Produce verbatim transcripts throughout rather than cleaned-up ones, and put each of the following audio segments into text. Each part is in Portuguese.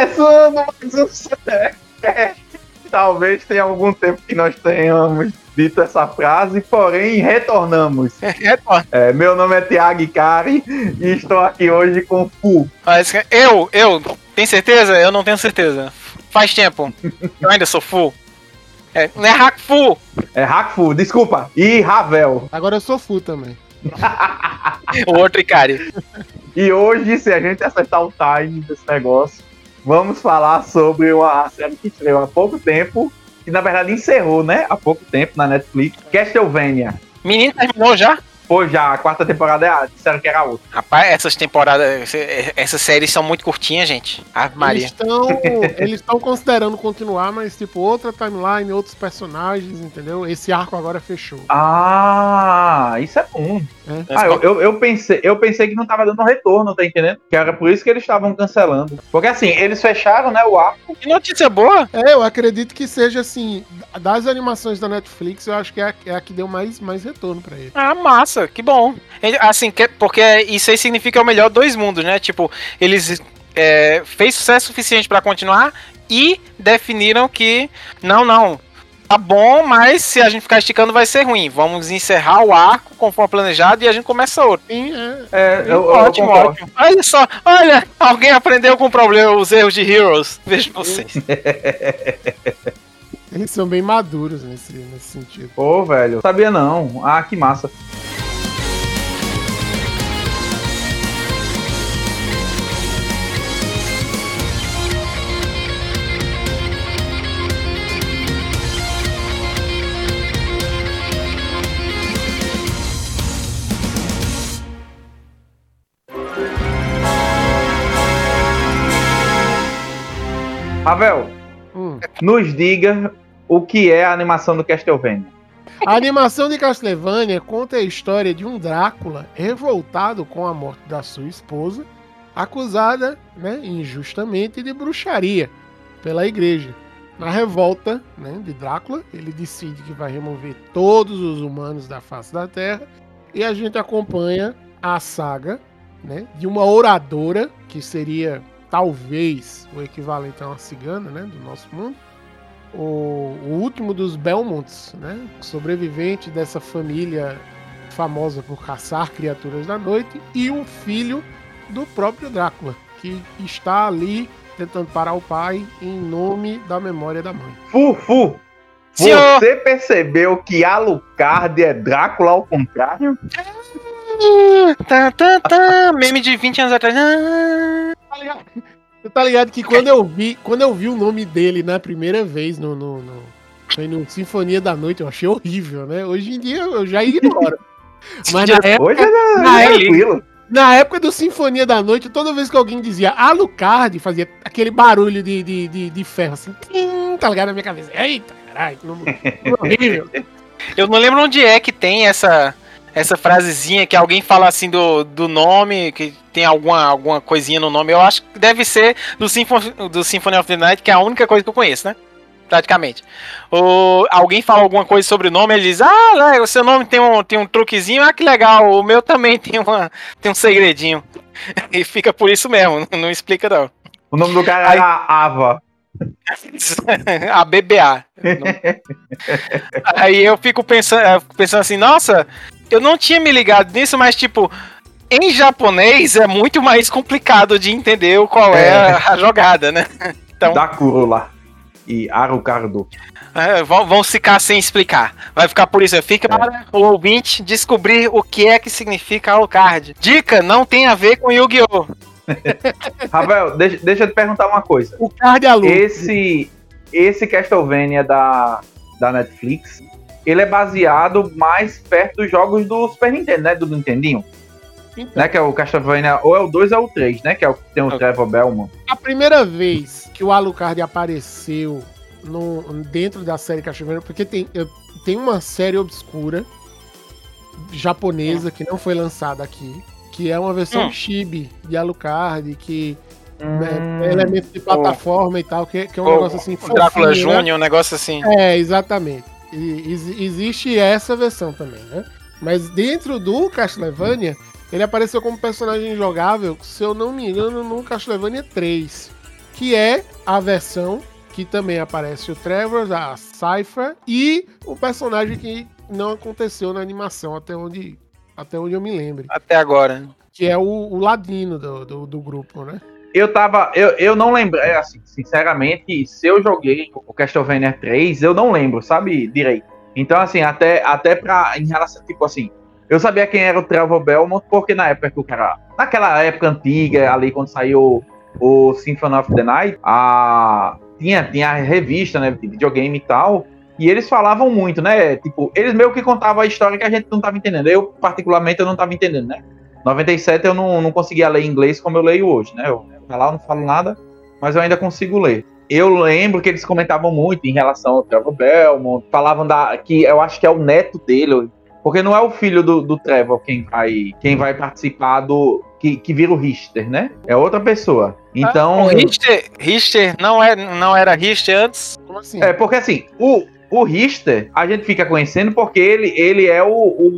Começando mais um Cerecast. Talvez tenha algum tempo que nós tenhamos dito essa frase, porém retornamos. É, meu nome é Thiago Icari e estou aqui hoje com o Fu. Eu, eu, tem certeza? Eu não tenho certeza. Faz tempo. Eu ainda sou Fu. É, não é Hackfu. É Hackfu, desculpa. E Ravel. Agora eu sou Fu também. O outro Icari. E hoje, se a gente acertar o time desse negócio, vamos falar sobre uma série que estreou há pouco tempo, que na verdade encerrou, né? Há pouco tempo na Netflix, Castlevania. Menino, terminou já? Pô, já, a quarta temporada é a, disseram que era a outra. Rapaz, essas temporadas, essas séries são muito curtinhas, gente. Ah, Maria. Eles estão considerando continuar, mas tipo, outra timeline, outros personagens, entendeu? Esse arco agora fechou. Ah, isso é bom. É. Ah, eu, eu, eu, pensei, eu pensei que não tava dando retorno, tá entendendo? Que era por isso que eles estavam cancelando. Porque assim, eles fecharam, né, o arco. Que notícia boa! É, eu acredito que seja assim, das animações da Netflix, eu acho que é a, é a que deu mais, mais retorno pra ele. Ah, massa. Que bom. Assim, porque isso aí significa o melhor dois mundos, né? Tipo, eles é, fez sucesso suficiente pra continuar e definiram que não, não, tá bom, mas se a gente ficar esticando vai ser ruim. Vamos encerrar o arco conforme planejado e a gente começa outro. Sim, é. é eu, ótimo, eu ótimo. Olha só, olha, alguém aprendeu com o problema, os erros de Heroes. Vejo vocês. Eles são bem maduros nesse, nesse sentido. Pô, velho, sabia não. Ah, que massa. Ravel, hum. nos diga o que é a animação do Castlevania. A animação de Castlevania conta a história de um Drácula revoltado com a morte da sua esposa, acusada, né, injustamente de bruxaria pela igreja. Na revolta, né, de Drácula, ele decide que vai remover todos os humanos da face da Terra e a gente acompanha a saga, né, de uma oradora que seria talvez o equivalente a uma cigana, né, do nosso mundo, o, o último dos Belmonts, né, sobrevivente dessa família famosa por caçar criaturas da noite, e um filho do próprio Drácula, que está ali tentando parar o pai em nome da memória da mãe. Fufu! Senhor. Você percebeu que Alucard é Drácula ao contrário? Tá, tá, tá. Meme de vinte anos atrás. Tá ligado? Você tá ligado que quando eu vi, quando eu vi o nome dele na primeira vez no, no, no, foi no Sinfonia da Noite, eu achei horrível, né? Hoje em dia eu já ignoro. Mas na época, Hoje é na, tranquilo. época, na época do Sinfonia da Noite, toda vez que alguém dizia Alucard, fazia aquele barulho de, de, de, de ferro assim, tá ligado na minha cabeça. Eita, caralho, que nome horrível. Eu não lembro onde é que tem essa... Essa frasezinha que alguém fala assim do, do nome, que tem alguma, alguma coisinha no nome, eu acho que deve ser do, Symphony, do Symphony of the Night, que é a única coisa que eu conheço, né? Praticamente. Ou alguém fala alguma coisa sobre o nome, ele diz, ah, o seu nome tem um, tem um truquezinho, ah, que legal, o meu também tem, uma, tem um segredinho. E fica por isso mesmo, não, não explica não. O nome do cara Aí... era Ava. A B B A. Aí eu fico pensando, pensando assim, nossa... Eu não tinha me ligado nisso, mas tipo, em japonês é muito mais complicado de entender qual é, é a, a jogada, né? Então, Dakula e Arucardo. É, vão, vão ficar sem explicar. Vai ficar por isso. Fica é. para o ouvinte descobrir o que é que significa Alucard. Dica, não tem a ver com Yu-Gi-Oh! Rafael, deixa, deixa eu te perguntar uma coisa. O card é aluno. Esse, esse Castlevania da, da Netflix... Ele é baseado mais perto dos jogos do Super Nintendo, né? Do Nintendinho. Então. Né? Que é o Castlevania, ou é o dois ou é o três, né? Que é o que tem o Trevor Belmont. A primeira vez que o Alucard apareceu no, dentro da série Castlevania, porque tem, tem uma série obscura japonesa que não foi lançada aqui, que é uma versão hum. chibi de Alucard, que hum. é elemento de plataforma oh. e tal, que, que é um oh. negócio assim... O Drácula fofinho, Júnior, né? Um negócio assim. É, exatamente. E, existe essa versão também, né? Mas dentro do Castlevania, ele apareceu como personagem jogável, se eu não me engano, no Castlevania três. que é a versão que também aparece o Trevor, a Cypher e o personagem que não aconteceu na animação, até onde, até onde eu me lembro. Até agora. Que é o, o ladino do, do, do grupo, né? Eu tava. Eu, eu não lembro, é assim, sinceramente, se eu joguei o Castlevania três, eu não lembro, sabe, direito. Então, assim, até, até pra. Em relação, tipo assim, eu sabia quem era o Trevor Belmont, porque na época que o cara. Naquela época antiga, ali, quando saiu o Symphony of the Night, a. Tinha, tinha a revista, né, de videogame e tal, e eles falavam muito, né, tipo, eles meio que contavam a história que a gente não tava entendendo. Eu, particularmente, eu não tava entendendo, né. noventa e sete eu não, não conseguia ler inglês como eu leio hoje, né, eu lá eu não falo nada, mas eu ainda consigo ler. Eu lembro que eles comentavam muito em relação ao Trevor Belmont, falavam da, que eu acho que é o neto dele, porque não é o filho do, do Trevor quem vai, quem vai participar do... Que, que vira o Richter, né? É outra pessoa. Então... Ah, o Richter, Richter não, é, não era Richter antes? Como assim? É, porque assim, o, o Richter, a gente fica conhecendo porque ele, ele é o,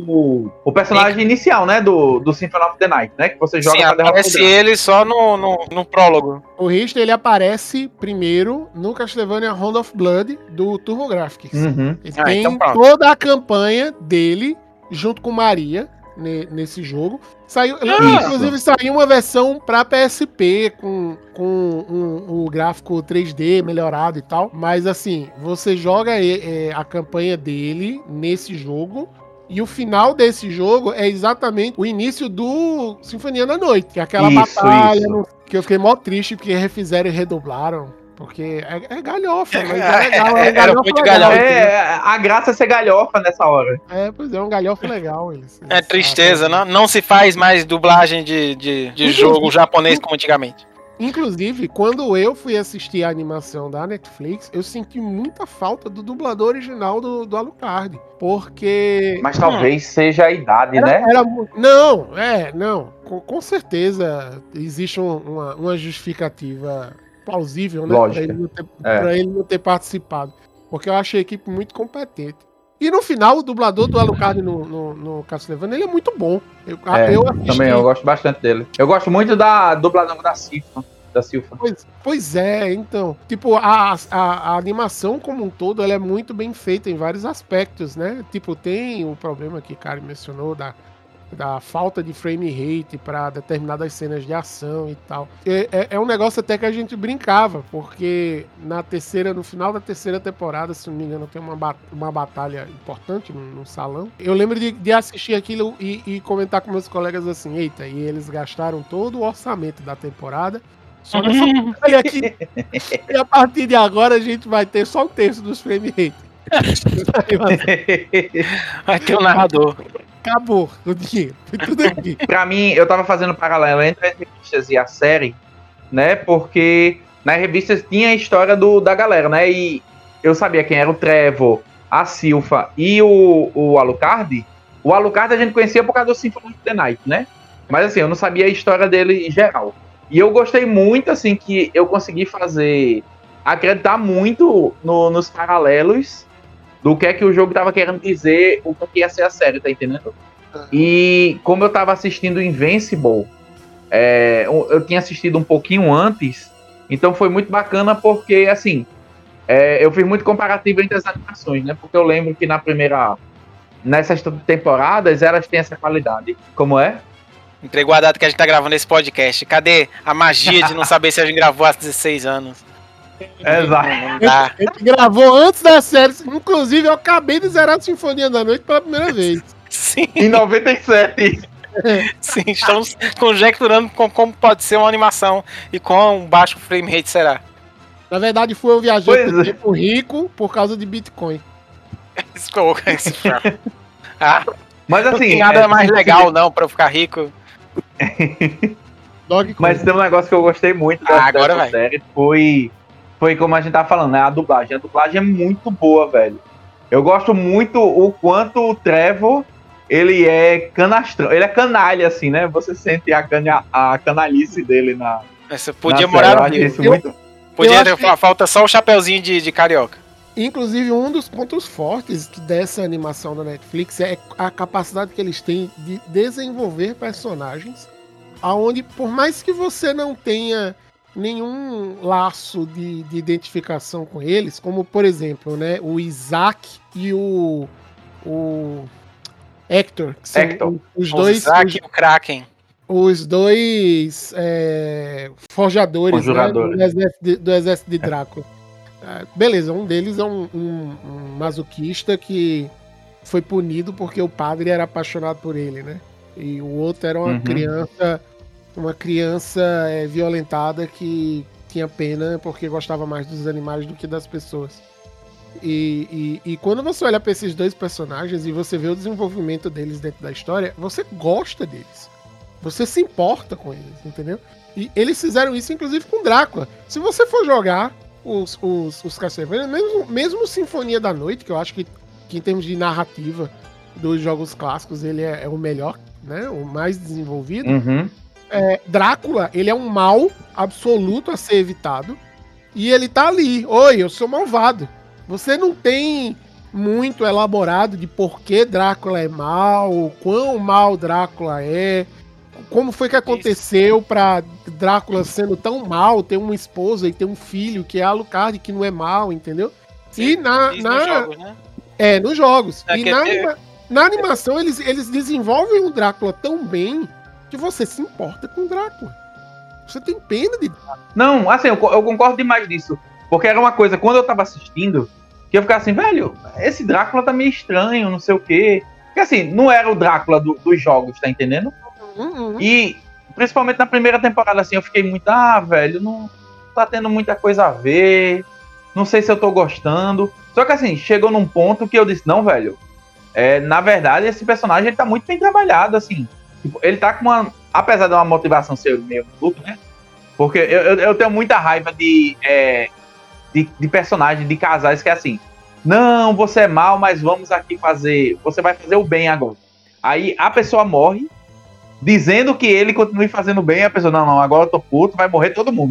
o, o personagem Sim. inicial, né? Do, do Symphony of the Night, né? Que você joga Sim, pra derrotar aparece ele só no, no, no prólogo. O Richter, ele aparece primeiro no Castlevania Round of Blood do TurboGrafx. Uhum. Ele Ah, tem então toda a campanha dele junto com Maria nesse jogo. Saiu, ah, inclusive saiu uma versão pra P S P com, com um, um gráfico três D melhorado e tal. Mas assim, você joga é, a campanha dele nesse jogo. E o final desse jogo é exatamente o início do Sinfonia da Noite. Que é aquela isso, batalha isso. No, que eu fiquei mó triste porque refizeram e redoblaram. Porque é, é galhofa, mas é legal. É, é galhofa muito legal, galhofa. É, a graça é ser galhofa nessa hora. É, pois é, um galhofa legal. Eles, é eles tristeza, sabem. não, não se faz mais dublagem de, de, de jogo japonês como antigamente. Inclusive, quando eu fui assistir a animação da Netflix, eu senti muita falta do dublador original do, do Alucard. Porque. Mas talvez hum, seja a idade, era, né? Era, não, é, não. Com, com certeza existe um, uma, uma justificativa plausível, né? Pra ele, não ter, é. pra ele não ter participado. Porque eu achei a equipe muito competente. E no final, o dublador do Alucard no, no, no Castlevania, ele é muito bom. Eu, é, eu assisti... Também, eu gosto bastante dele. Eu gosto muito da dubladora da Silfa. Da Silfa. Pois, pois é, então. Tipo, a, a, a animação como um todo, ela é muito bem feita em vários aspectos, né? Tipo, tem o problema que o Kari mencionou da... da falta de frame rate para determinadas cenas de ação e tal. É, é, é um negócio até que a gente brincava, porque na terceira, no final da terceira temporada, se não me engano, tem uma, bat uma batalha importante no, no salão. Eu lembro de, de assistir aquilo e, e comentar com meus colegas assim, eita, e eles gastaram todo o orçamento da temporada só nessa batalha aqui. E a partir de agora a gente vai ter só um terço dos frame rate. Vai ter um narrador. Acabou o dinheiro. Foi tudo aqui. Pra mim, eu tava fazendo paralelo entre as revistas e a série, né? Porque nas revistas tinha a história do, da galera, né? E eu sabia quem era o Trevor, a Silfa e o, o Alucard. O Alucard a gente conhecia por causa do Symphony of the Night, né? Mas assim, eu não sabia a história dele em geral. E eu gostei muito, assim, que eu consegui fazer... acreditar muito no, nos paralelos do que é que o jogo tava querendo dizer, o que ia ser a série, tá entendendo? E como eu tava assistindo Invincible, é, eu tinha assistido um pouquinho antes, então foi muito bacana porque, assim, é, eu fiz muito comparativo entre as animações, né? Porque eu lembro que na primeira, nessas temporadas, elas têm essa qualidade. Como é? Entregou a data que a gente tá gravando esse podcast. Cadê a magia de não saber se a gente gravou há dezesseis anos? Exato. Ele gravou antes da série. Inclusive, eu acabei de zerar a Sinfonia da Noite pela primeira vez. Sim. Em noventa e sete. Sim, estamos conjecturando com como pode ser uma animação e quão baixo frame rate será. Na verdade, foi um viajante Pois é. tempo rico por causa de Bitcoin. Ah, Mas não assim, tem nada é, mais legal, não, pra eu ficar rico. Mas tem um negócio que eu gostei muito Ah, dessa, agora dessa vai. série, foi, foi como a gente tava falando, né? A dublagem. A dublagem é muito boa, velho. Eu gosto muito o quanto o Trevor, ele é canastrão, ele é canalha, assim, né? Você sente a, cana, a canalice dele na... Você podia na morar série. no Eu acho Rio. isso muito... Podia Eu ter, achei- falta só o chapeuzinho de, de carioca. Inclusive, um dos pontos fortes dessa animação da Netflix é a capacidade que eles têm de desenvolver personagens aonde, por mais que você não tenha nenhum laço de, de identificação com eles, como, por exemplo, né, o Isaac e o, o Hector, que são Hector. os O dois... Isaac os, e o Kraken. os dois é, forjadores, né, do, exército de, do exército de Drácula. É, beleza, um deles é um, um, um masoquista que foi punido porque o padre era apaixonado por ele, né? E o outro era uma Uhum. criança, uma criança é, violentada que tinha pena porque gostava mais dos animais do que das pessoas. E, e, e quando você olha para esses dois personagens e você vê o desenvolvimento deles dentro da história, você gosta deles. Você se importa com eles, entendeu? E eles fizeram isso, inclusive, com Drácula. Se você for jogar os, os, os Castlevania, mesmo, mesmo Sinfonia da Noite, que eu acho que, que em termos de narrativa dos jogos clássicos, ele é, é o melhor, né? O mais desenvolvido. Uhum. É, Drácula, ele é um mal absoluto a ser evitado. E ele tá ali. Oi, eu sou malvado. Você não tem muito elaborado de por que Drácula é mal, quão mal Drácula é, como foi que aconteceu pra Drácula sendo tão mal, ter uma esposa e ter um filho que é Alucard, que não é mal, entendeu? Sim, e na, isso na... nos jogos, né? É, nos jogos. É e que na, ter- anima- na animação eles, eles desenvolvem o Drácula tão bem que você se importa com o Drácula. Você tem pena de... Não, assim, eu, co- eu concordo demais nisso. Porque era uma coisa, quando eu tava assistindo, que eu ficava assim, velho, esse Drácula tá meio estranho, não sei o quê. Porque assim, não era o Drácula do- dos jogos, tá entendendo? Uhum. E, principalmente na primeira temporada, assim, eu fiquei muito, ah, velho, não tá tendo muita coisa a ver, não sei se eu tô gostando. Só que assim, chegou num ponto que eu disse, não, velho, é, na verdade, esse personagem, ele tá muito bem trabalhado, assim. Tipo, ele tá com uma, apesar de uma motivação ser meio maluca, né? Porque eu, eu, eu tenho muita raiva de, é, de, de personagens, de casais que é assim, não, você é mal, mas vamos aqui fazer, você vai fazer o bem agora. Aí a pessoa morre, dizendo que ele continue fazendo bem, a pessoa, não, não, agora eu tô puto, vai morrer todo mundo.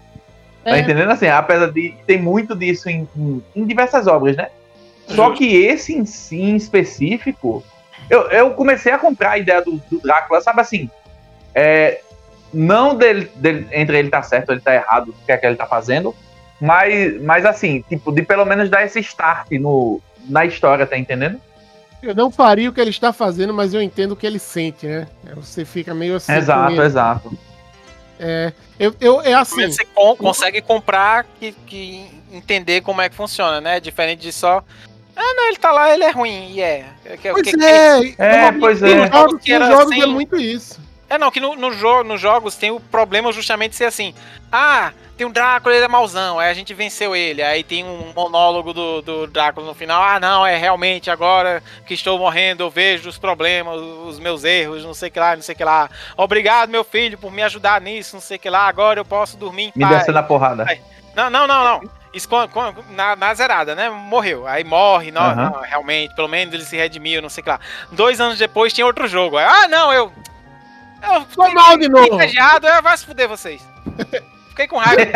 Tá É. entendendo? Assim, apesar de tem muito disso em, em, em diversas obras, né? Só que esse em si, em específico, eu, eu comecei a comprar a ideia do, do Drácula, sabe assim, é, não dele, dele, entre ele tá certo ou ele tá errado, o que é que ele tá fazendo, mas, mas assim, tipo, de pelo menos dar esse start no, na história, tá entendendo? Eu não faria o que ele está fazendo, mas eu entendo o que ele sente, né? Você fica meio assim. com Exato, ele. exato. É, eu, eu, é assim. Você con- consegue comprar que, que entender como é que funciona, né? Diferente de só. Ah, não, ele tá lá, ele é ruim. E é. Que- Pois que- é, É, no- pois nos é. jogos, Que era nos jogos assim- é muito isso. É, não, que no, no jo nos jogos tem o problema justamente ser assim. Ah, tem um Drácula, ele é mauzão, aí a gente venceu ele. Aí tem um monólogo do, do Drácula no final. Ah, não, é realmente agora que estou morrendo, eu vejo os problemas, os meus erros, não sei o que lá, não sei o que lá. Obrigado, meu filho, por me ajudar nisso, não sei o que lá. Agora eu posso dormir em Me paz. descendo a porrada. Aí, Não, não, não, não. Isso com- com- na, na zerada, né? Morreu. Aí morre, não, Aham. não, realmente, pelo menos ele se redimiu, não sei o que lá. Dois anos depois tinha outro jogo. Aí, ah, não, eu. Eu Foi mal de novo. Invejado, eu, vai se fuder vocês. Fiquei com raiva.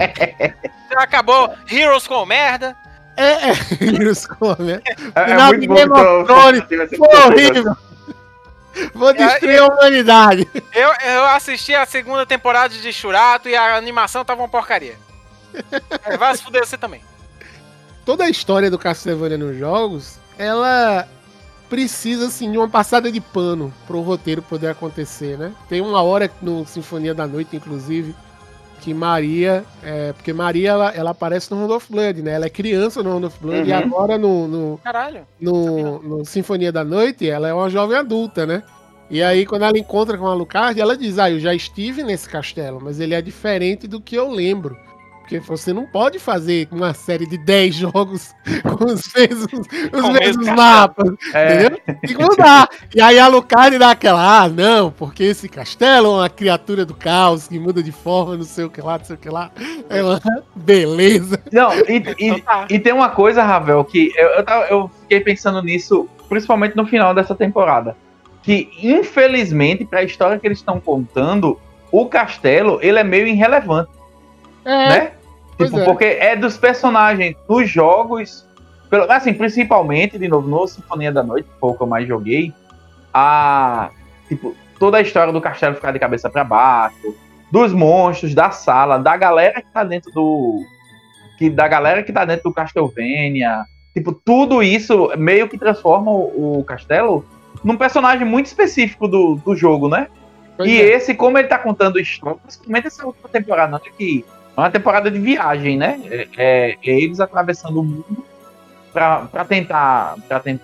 Acabou. Heroes com merda. É, é. Isso, né? É, é Final muito de bom Game que of eu- Thrones. eu- Foi horrível. Vou destruir a humanidade. Eu, eu assisti a segunda temporada de Churato e a animação tava uma porcaria. Aí, vai se fuder você também. Toda a história do Castlevania nos jogos, ela precisa, assim, de uma passada de pano pro roteiro poder acontecer, né? Tem uma hora no Sinfonia da Noite, inclusive, que Maria... É, porque Maria, ela, ela aparece no Round of Blood, né? Ela é criança no Round of Blood Uhum. e agora no, no, Caralho. no, no Sinfonia da Noite, ela é uma jovem adulta, né? E aí, quando ela encontra com a Alucard, ela diz, ah, eu já estive nesse castelo, mas ele é diferente do que eu lembro. Porque você não pode fazer uma série de dez jogos com os mesmos, os Com o mesmos mesmo castelo. mapas, É, entendeu? E não dá. E aí a Alucard dá aquela, ah, não, porque esse castelo é uma criatura do caos que muda de forma, não sei o que lá, não sei o que lá. É uma beleza. não, e, Então e, tá. e tem uma coisa, Ravel, que eu, eu, tava- eu fiquei pensando nisso, principalmente no final dessa temporada. Que, infelizmente, pra história que eles estão contando, o castelo, ele é meio irrelevante, É, né? pois Tipo, é. porque é dos personagens dos jogos, pelo, assim, principalmente, de novo, no Sinfonia da Noite, que foi o que eu mais joguei, a, tipo, toda a história do castelo ficar de cabeça pra baixo, dos monstros, da sala, da galera que tá dentro do... Que, da galera que tá dentro do Castlevania. Tipo, tudo isso meio que transforma o, o Castelo num personagem muito específico do, do jogo, né? Pois e é. Esse, como ele tá contando história, principalmente essa última temporada, né, que é uma temporada de viagem, né? É, é, é eles atravessando o mundo pra, pra tentar, pra tentar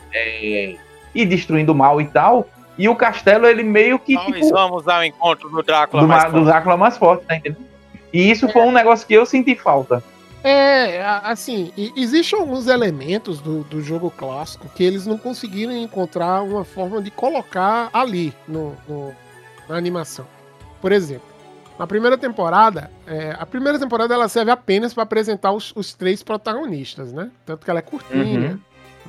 é, ir destruindo o mal e tal. E o Castelo, ele meio que... Vamos, tipo, vamos ao encontro do Drácula do, mais do forte. Drácula mais forte, tá entendendo? E isso é. foi um negócio que eu senti falta. É, assim, existem alguns elementos do, do jogo clássico que eles não conseguiram encontrar uma forma de colocar ali no, no, na animação. Por exemplo, na primeira temporada, é, a primeira temporada ela serve apenas para apresentar os, os três protagonistas, né? Tanto que ela é curtinha. Uhum.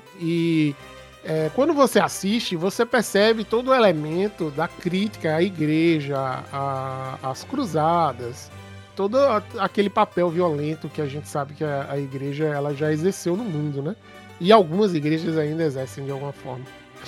E é, quando você assiste, você percebe todo o elemento da crítica à igreja, a, às cruzadas, todo aquele papel violento que a gente sabe que a, a igreja ela já exerceu no mundo, né? E algumas igrejas ainda exercem de alguma forma.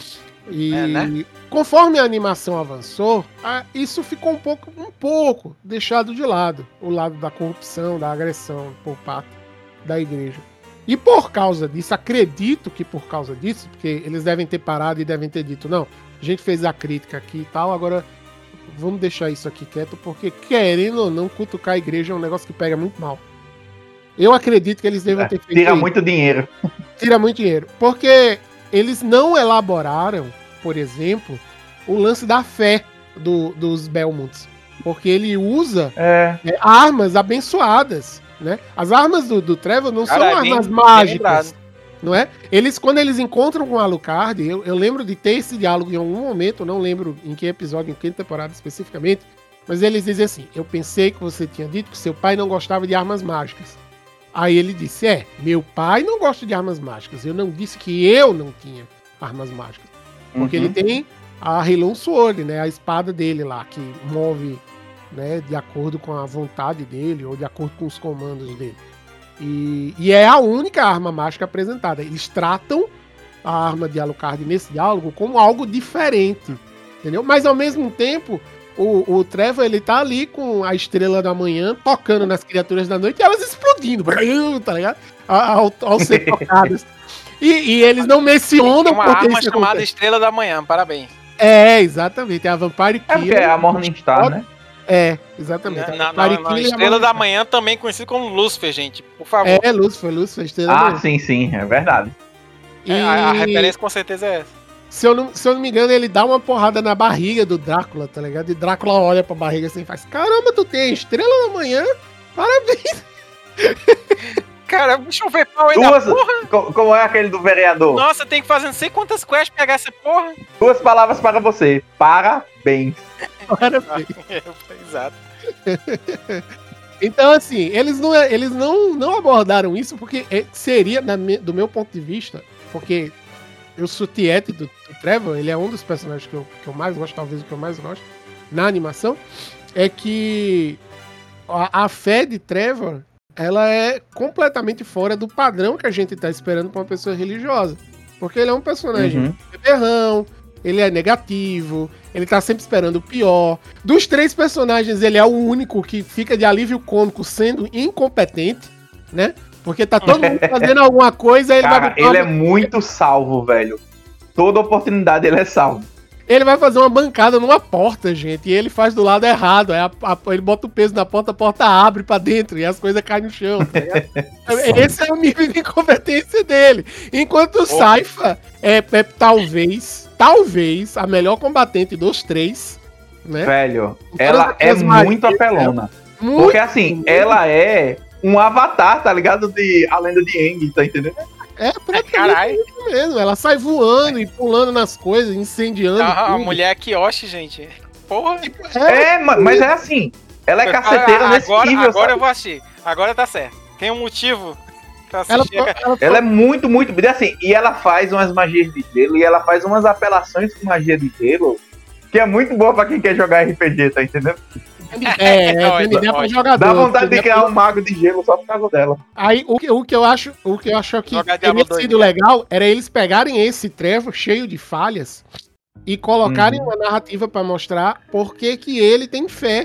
E é, né? Conforme a animação avançou, a, isso ficou um pouco, um pouco deixado de lado. O lado da corrupção, da agressão por parte da igreja. E por causa disso, acredito que por causa disso, porque eles devem ter parado e devem ter dito, não, a gente fez a crítica aqui e tal, agora... vamos deixar isso aqui quieto, porque querendo ou não, cutucar a igreja é um negócio que pega muito mal. Eu acredito que eles devem ter feito Tira isso. muito dinheiro. Tira muito dinheiro. Porque eles não elaboraram, por exemplo, o lance da fé do, dos Belmonts. Porque ele usa é. É, armas abençoadas, né? As armas do, do Trevor não Cara, são armas bem, mágicas. Bem não é? Eles, quando eles encontram com o Alucard, eu, eu lembro de ter esse diálogo em algum momento, não lembro em que episódio, em que temporada especificamente, mas eles dizem assim, eu pensei que você tinha dito que seu pai não gostava de armas mágicas. Aí ele disse, é, meu pai não gosta de armas mágicas, eu não disse que eu não tinha armas mágicas. Porque uhum. ele tem a Hilon Sword, né, a espada dele lá, que move, né, de acordo com a vontade dele, ou de acordo com os comandos dele. E, e é a única arma mágica apresentada. Eles tratam a arma de Alucard nesse diálogo como algo diferente, entendeu? Mas ao mesmo tempo, o, o Trevor, ele tá ali com a Estrela da Manhã tocando nas criaturas da noite e elas explodindo, tá ligado? Ao, ao ser tocadas. E, e eles não mencionam uma arma chamada acontece. Estrela da Manhã, parabéns. É, exatamente, é a Vampire Killer. É, é a Morningstar, né? É, exatamente. Na, na, na, na Estrela da Manhã, também conhecido como Lúcifer, gente, por favor. É, Lúcifer, Lúcifer, Estrela ah, da Manhã. Ah, sim, sim, é verdade. E... É, a, a referência com certeza é essa. Se eu, não, se eu não me engano, ele dá uma porrada na barriga do Drácula, tá ligado? E Drácula olha pra barriga assim e faz, caramba, tu tem a Estrela da Manhã? Parabéns! Cara, deixa eu ver qual é Duas, da porra. Como é aquele do vereador? Nossa, tem que fazer não sei quantas quests pra pegar essa porra. Duas palavras para você. Parabéns. Parabéns. Exato. Então, assim, eles não, eles não, não abordaram isso porque seria, na, do meu ponto de vista, porque eu sou tiete do, do Trevor, ele é um dos personagens que eu, que eu mais gosto, talvez o que eu mais gosto, na animação, é que a, a fé de Trevor, ela é completamente fora do padrão que a gente tá esperando pra uma pessoa religiosa. Porque ele é um personagem uhum. beberrão, ele é negativo, ele tá sempre esperando o pior. Dos três personagens, ele é o único que fica de alívio cômico sendo incompetente, né? Porque tá todo mundo fazendo alguma coisa, ele Cara, vai... ele é muito salvo, velho. Toda oportunidade ele é salvo. Ele vai fazer uma bancada numa porta, gente, e ele faz do lado errado. Aí a, a, ele bota o peso na porta, a porta abre pra dentro e as coisas caem no chão. Tá Esse é o nível de incompetência dele. Enquanto o Saifa é, é talvez, talvez, a melhor combatente dos três, né? Velho, ela é muito apelona. É muito, porque assim, muito. Ela é um avatar, tá ligado? De A Lenda de Aang, tá entendendo? É, praticamente isso mesmo. Ela sai voando e pulando nas coisas, incendiando. Ah, a mulher é Kyoshi, gente. Porra. É, é mas é assim. Ela é caceteira ah, nesse agora, nível. Agora sabe? eu vou assistir. Agora tá certo. Tem um motivo pra ela, assistir. ela, ela é muito, muito. Assim, e ela faz umas magias de gelo e ela faz umas apelações com magia de gelo que é muito boa pra quem quer jogar R P G, tá entendendo? É, é, tem ideia pra jogador. Dá vontade de criar um mago de gelo só por causa dela. Aí, o que, o que eu acho, o que eu acho que teria sido legal era eles pegarem esse Trevor cheio de falhas e colocarem uhum. uma narrativa pra mostrar por que que ele tem fé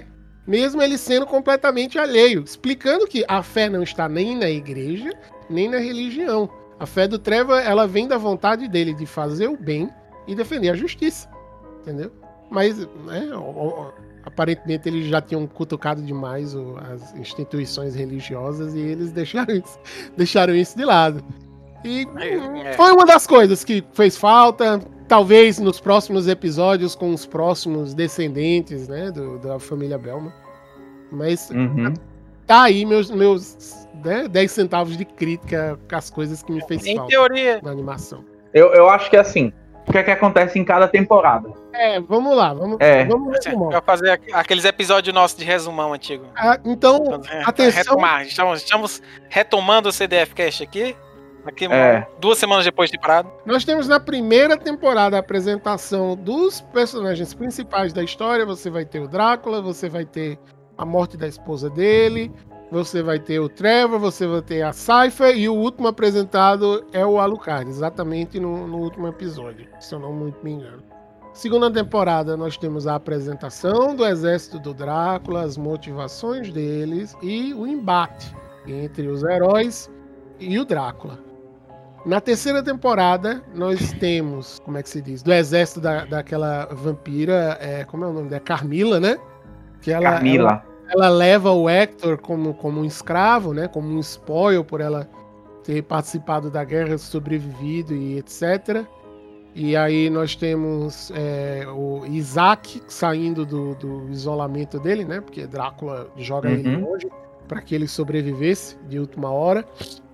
mesmo ele sendo completamente alheio, explicando que a fé não está nem na igreja, nem na religião. A fé do Trevor, ela vem da vontade dele de fazer o bem e defender a justiça, entendeu? Mas, né, aparentemente eles já tinham cutucado demais o, as instituições religiosas e eles deixaram isso, deixaram isso de lado. E é. foi uma das coisas que fez falta, talvez nos próximos episódios com os próximos descendentes, né, do, da família Bellman. Mas uhum. tá aí meus, meus né, dez centavos de crítica com as coisas que me fez em falta teoria. na animação. Eu, eu acho que é assim, o que é que acontece em cada temporada? É, vamos lá, vamos, é. vamos resumar. Vai fazer aqueles episódios nossos de resumão antigo. Ah, então, atenção. Retomar. Estamos, estamos retomando o C D F Cast aqui. Aqui é. duas semanas depois de parado. Nós temos na primeira temporada a apresentação dos personagens principais da história. Você vai ter o Drácula, você vai ter a morte da esposa dele, você vai ter o Trevor, você vai ter a Cypher e o último apresentado é o Alucard, exatamente no, no último episódio, se eu não muito me engano. Segunda temporada nós temos a apresentação do exército do Drácula, as motivações deles e o embate entre os heróis e o Drácula. Na terceira temporada, nós temos, como é que se diz? Do exército da, daquela vampira, é, como é o nome dela? Carmila, né? Que ela, Carmila. Ela, ela leva o Hector como, como um escravo, né? Como um spoil por ela ter participado da guerra, sobrevivido e etcétera. E aí nós temos é, o Isaac saindo do, do isolamento dele, né? Porque Drácula joga uhum. ele longe para que ele sobrevivesse de última hora.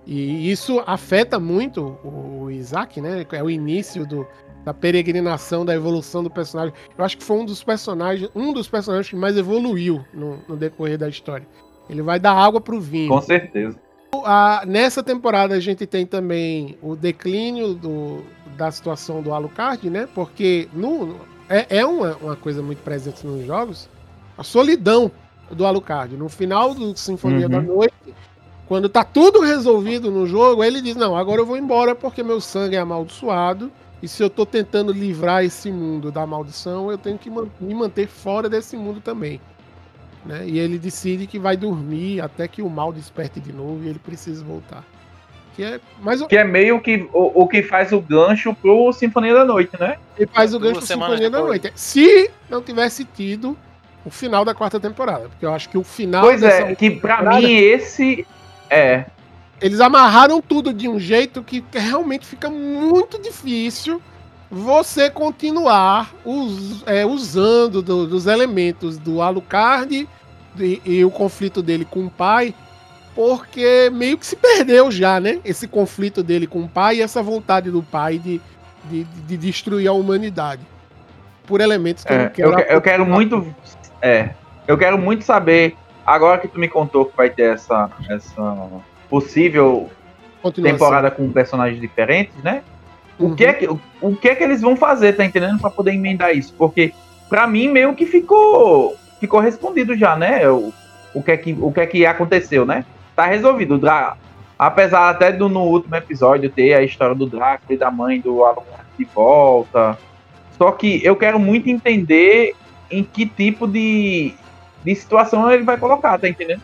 E isso afeta muito o Isaac, né? É o início do, da peregrinação, da evolução do personagem. Eu acho que foi um dos personagens, um dos personagens que mais evoluiu no, no decorrer da história. Ele vai dar água pro vinho. Com certeza. A, nessa temporada a gente tem também o declínio do, da situação do Alucard, né? Porque no, é, é uma, uma coisa muito presente nos jogos, a solidão do Alucard. No final do Sinfonia uhum. da Noite, quando tá tudo resolvido no jogo, ele diz, não, agora eu vou embora porque meu sangue é amaldiçoado e se eu tô tentando livrar esse mundo da maldição, eu tenho que me manter fora desse mundo também. Né? E ele decide que vai dormir até que o mal desperte de novo e ele precisa voltar. Que é, mas... que é meio que o, o que faz o gancho pro Sinfonia da Noite, né? Ele faz o gancho pro Sinfonia da Noite. Se não tivesse tido o final da quarta temporada, porque eu acho que o final... Pois é, que pra mim esse... É. Eles amarraram tudo de um jeito que realmente fica muito difícil você continuar us, é, usando do, dos elementos do Alucard e, e o conflito dele com o pai, porque meio que se perdeu já, né? Esse conflito dele com o pai e essa vontade do pai de, de, de destruir a humanidade. Por elementos que é, eu não quero. Eu, eu quero muito. É. Eu quero muito saber. Agora que tu me contou que vai ter essa, essa possível temporada com personagens diferentes, né? O, uhum. que é que, o, o que é que eles vão fazer, tá entendendo? Pra poder emendar isso. Porque, pra mim, meio que ficou ficou respondido já, né? O, o, que, é que, o que é que aconteceu, né? Tá resolvido. Dra- Apesar até do no último episódio ter a história do Drácula e da mãe do Alucard de volta. Só que eu quero muito entender em que tipo de... de situação ele vai colocar, tá entendendo?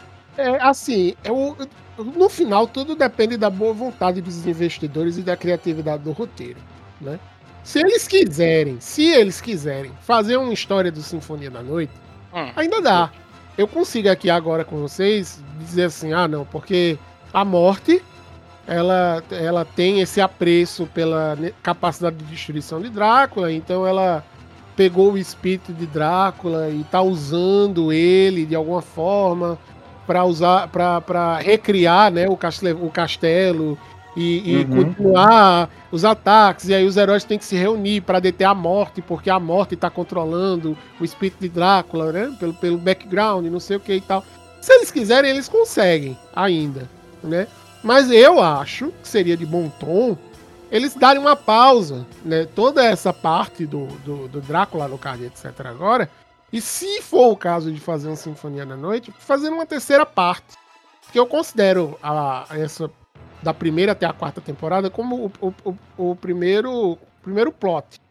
É, assim, eu, no final tudo depende da boa vontade dos investidores e da criatividade do roteiro, né? Se eles quiserem, se eles quiserem fazer uma história do Sinfonia da Noite, hum. ainda dá. Eu consigo aqui agora com vocês dizer assim, ah não, porque a morte, ela, ela tem esse apreço pela capacidade de destruição de Drácula, então ela pegou o espírito de Drácula e tá usando ele de alguma forma para usar, para recriar, né, o, castelo, o castelo e, e uhum. continuar os ataques. E aí os heróis têm que se reunir para deter a morte, porque a morte está controlando o espírito de Drácula, né, pelo, pelo background, não sei o que e tal. Se eles quiserem, eles conseguem ainda, né? Mas eu acho que seria de bom tom eles darem uma pausa, né? Toda essa parte do, do, do Drácula, Alucard, etcétera agora. E se for o caso de fazer uma Sinfonia da Noite, fazer uma terceira parte. Que eu considero a, essa da primeira até a quarta temporada como o, o, o, o primeiro, primeiro plot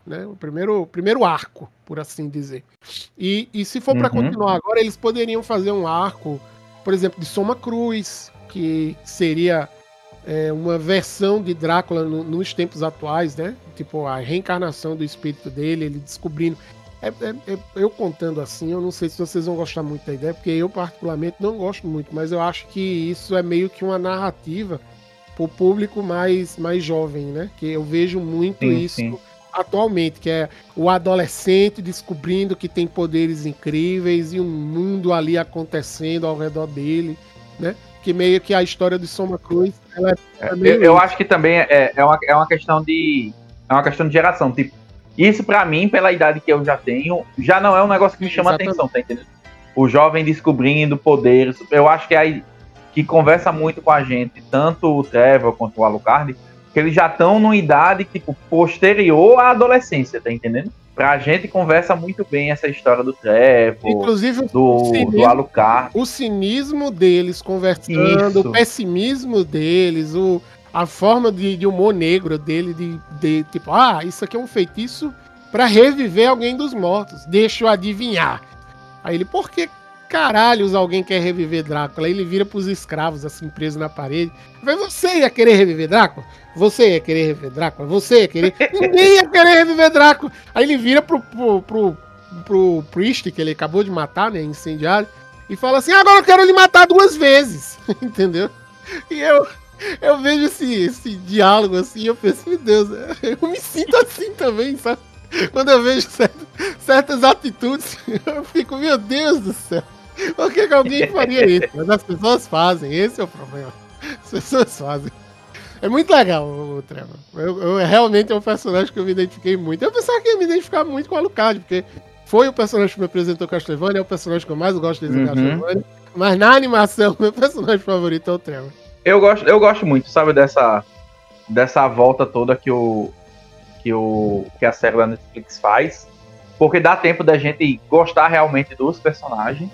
né? O primeiro, o primeiro arco, por assim dizer. E, e se for uhum. para continuar agora, eles poderiam fazer um arco, por exemplo, de Soma Cruz, que seria é, uma versão de Drácula no, nos tempos atuais, né? Tipo, a reencarnação do espírito dele, ele descobrindo... É, é, é, eu contando assim, eu não sei se vocês vão gostar muito da ideia, porque eu particularmente não gosto muito, mas eu acho que isso é meio que uma narrativa pro público mais, mais jovem, né? Que eu vejo muito sim, isso sim. atualmente, que é o adolescente descobrindo que tem poderes incríveis e um mundo ali acontecendo ao redor dele, né? Que meio que a história de Soma Cruz, ela é, é meio eu, eu acho que também é, é, uma, é uma questão de é uma questão de geração, tipo, isso pra mim, pela idade que eu já tenho, já não é um negócio que me chama Exatamente. atenção, tá entendendo? O jovem descobrindo poderes, eu acho que é aí que conversa muito com a gente, tanto o Trevor quanto o Alucard, que eles já estão numa idade, tipo, posterior à adolescência, tá entendendo? Pra gente conversa muito bem essa história do Trevor, Inclusive, do, cinismo, do Alucard. O cinismo deles conversando, Isso. o pessimismo deles, o... a forma de, de humor negro dele, de, de tipo, ah, isso aqui é um feitiço pra reviver alguém dos mortos. Deixa eu adivinhar. Aí ele, por que caralhos alguém quer reviver Drácula? Aí ele vira pros escravos, assim, presos na parede. Vai, você ia querer reviver Drácula? Você ia querer reviver Drácula? Você ia querer? Ninguém ia querer reviver Drácula. Aí ele vira pro, pro, pro, pro Priest, que ele acabou de matar, né, incendiário, e fala assim, agora eu quero lhe matar duas vezes. Entendeu? E eu... Eu vejo esse, esse diálogo assim, eu penso, meu Deus, eu me sinto assim também, sabe? Quando eu vejo certo, certas atitudes, eu fico, meu Deus do céu, por que, que alguém faria isso? Mas as pessoas fazem, esse é o problema. As pessoas fazem. É muito legal o Trevor. Eu, eu, realmente é um personagem que eu me identifiquei muito. Eu pensava que ia me identificar muito com o Alucard, porque foi o personagem que me apresentou Castlevania, é o personagem que eu mais gosto de dizer uhum. Castlevania. Mas na animação, meu personagem favorito é o Trevor. Eu gosto, eu gosto muito, sabe, dessa, dessa volta toda que, o, que, o, que a série da Netflix faz, porque dá tempo da gente gostar realmente dos personagens.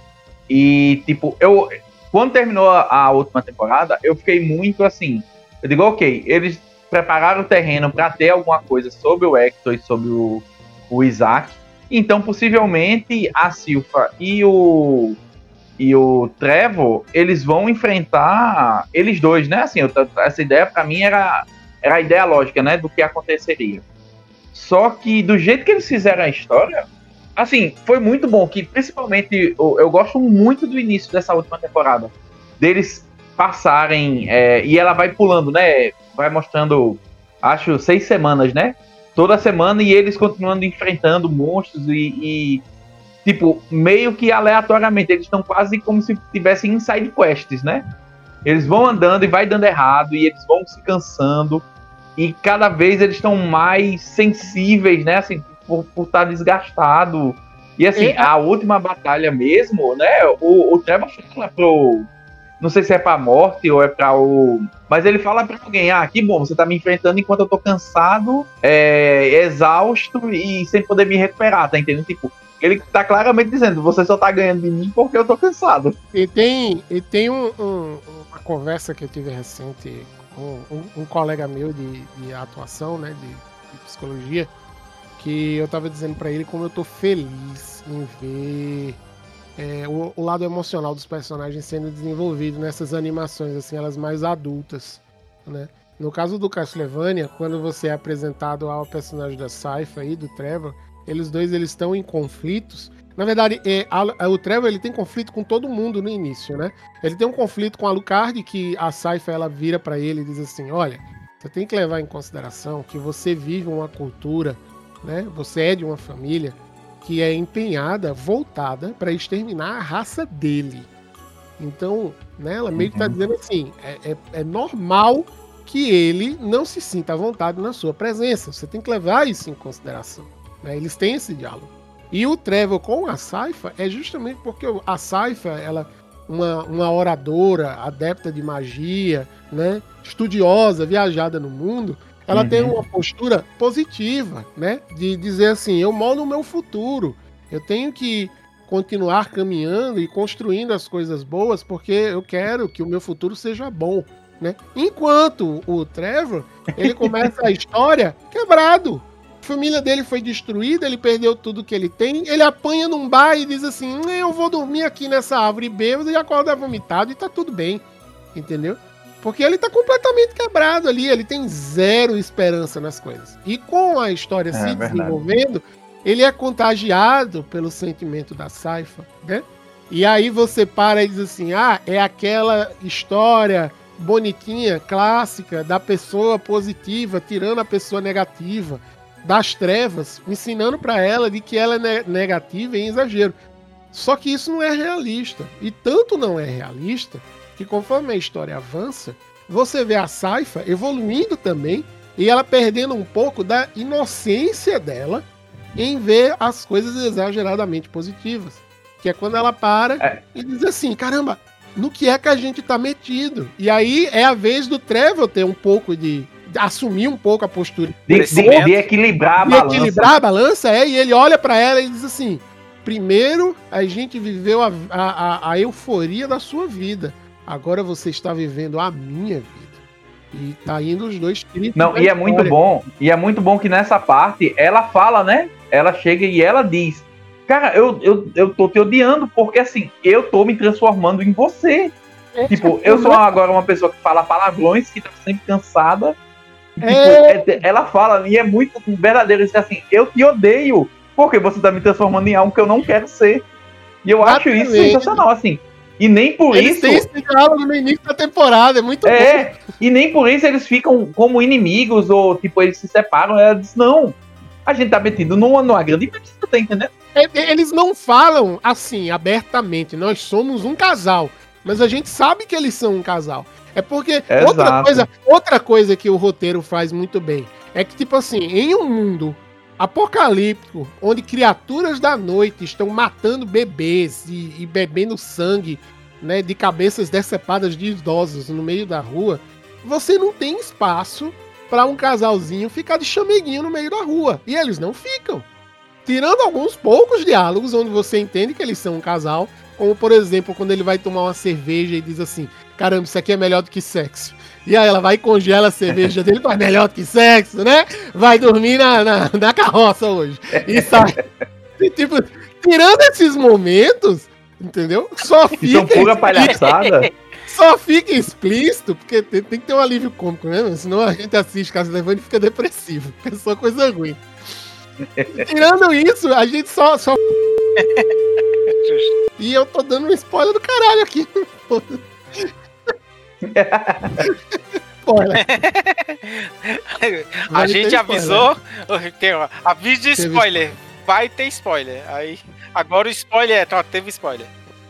E, tipo, eu quando terminou a, a última temporada, eu fiquei muito assim, eu digo, ok, eles prepararam o terreno para ter alguma coisa sobre o Hector e sobre o, o Isaac, então possivelmente a Silpha e o... e o Trevor, eles vão enfrentar eles dois, né? Assim, eu, essa ideia pra mim era, era a ideia lógica, né? Do que aconteceria. Só que do jeito que eles fizeram a história, assim, foi muito bom, que principalmente eu, eu gosto muito do início dessa última temporada, deles passarem, é, e ela vai pulando, né? Vai mostrando, acho, seis semanas, né? Toda semana, e eles continuando enfrentando monstros e... e tipo, meio que aleatoriamente, eles estão quase como se tivessem inside quests, né? Eles vão andando e vai dando errado, e eles vão se cansando, e cada vez eles estão mais sensíveis, né? Assim, por, por estar desgastado. E assim, e... a última batalha mesmo, né? O, o Trevor fala pro... Não sei se é pra morte ou é pra o... Mas ele fala pra alguém, ah, que bom, você tá me enfrentando enquanto eu tô cansado, é, exausto e sem poder me recuperar, tá entendendo? Tipo, ele tá claramente dizendo, você só tá ganhando de mim porque eu tô cansado. E tem, e tem um, um, uma conversa que eu tive recente com um, um colega meu de, de atuação, né, de, de psicologia, que eu tava dizendo pra ele como eu tô feliz em ver é, o, o lado emocional dos personagens sendo desenvolvido nessas animações, assim, elas mais adultas, né? No caso do Castlevania, quando você é apresentado ao personagem da Sypha aí, do Trevor, eles dois eles estão em conflitos. Na verdade, é, a, a, o Trevor ele tem conflito com todo mundo no início, né? Ele tem um conflito com a Alucard, que a Sypha ela vira pra ele e diz assim, olha, você tem que levar em consideração que você vive uma cultura, né? Você é de uma família que é empenhada, voltada para exterminar a raça dele. Então, né, ela meio que tá dizendo assim, é, é, é normal que ele não se sinta à vontade na sua presença. Você tem que levar isso em consideração. Né? Eles têm esse diálogo. E o Trevor com a Sypha é justamente porque a Sypha, ela uma, uma oradora, adepta de magia, né, estudiosa, viajada no mundo, ela uhum. tem uma postura positiva, né, de dizer assim, eu moro no meu futuro, eu tenho que continuar caminhando e construindo as coisas boas porque eu quero que o meu futuro seja bom. Né? Enquanto o Trevor, ele começa a história quebrado. A família dele foi destruída, ele perdeu tudo que ele tem, ele apanha num bar e diz assim, eu vou dormir aqui nessa árvore bêbado e acorda vomitado e tá tudo bem, entendeu? Porque ele tá completamente quebrado ali, ele tem zero esperança nas coisas. E com a história é, se verdade. desenvolvendo, ele é contagiado pelo sentimento da Sypha, né? E aí você para e diz assim, ah, é aquela história bonitinha, clássica, da pessoa positiva tirando a pessoa negativa, das trevas, ensinando pra ela de que ela é ne- negativa em exagero. Só que isso não é realista. E tanto não é realista, que conforme a história avança, você vê a Sypha evoluindo também, e ela perdendo um pouco da inocência dela em ver as coisas exageradamente positivas. Que é quando ela para é. e diz assim, caramba, no que é que a gente tá metido? E aí é a vez do Trevor ter um pouco de... assumir um pouco a postura. De, de, de equilibrar a de balança. equilibrar a balança, é, e ele olha pra ela e diz assim, primeiro a gente viveu a, a, a euforia da sua vida, agora você está vivendo a minha vida. E tá indo os dois trilhos. Não, e é muito bom, e é muito bom que nessa parte ela fala, né? Ela chega e ela diz, cara, eu, eu, eu tô te odiando, porque assim, eu tô me transformando em você. É, tipo, eu sou agora uma pessoa que fala palavrões, que tá sempre cansada. Tipo, é... ela fala, e é muito verdadeiro isso, assim, eu te odeio, porque você tá me transformando em algo que eu não quero ser. E eu acho isso sensacional, assim. E nem por eles isso... Eles têm esse diálogo no início da temporada, é muito é, bom. E nem por isso eles ficam como inimigos, ou tipo, eles se separam. Ela diz, não, a gente tá metido numa, numa grande impressão, tá entendendo? Eles não falam assim, abertamente, nós somos um casal. Mas a gente sabe que eles são um casal. É porque outra coisa, outra coisa que o roteiro faz muito bem é que, tipo assim, em um mundo apocalíptico, onde criaturas da noite estão matando bebês e, e bebendo sangue, né, de cabeças decepadas de idosos no meio da rua, você não tem espaço para um casalzinho ficar de chameguinho no meio da rua. E eles não ficam. Tirando alguns poucos diálogos onde você entende que eles são um casal, como, por exemplo, quando ele vai tomar uma cerveja e diz assim, caramba, isso aqui é melhor do que sexo. E aí ela vai e congela a cerveja dele, mas melhor do que sexo, né? Vai dormir na, na, na carroça hoje. E sai. E, tipo, tirando esses momentos, entendeu? Só fica... Isso é pura palhaçada. Só fica explícito, porque tem, tem que ter um alívio cômico, né? Senão a gente assiste Castlevania e fica depressivo. É só coisa ruim. Tirando isso, a gente só... só... E eu tô dando um spoiler do caralho aqui. Spoiler. A gente avisou. Tem, ó, aviso de spoiler. Teve... Vai ter spoiler. Aí, agora o spoiler é. Ó, teve spoiler.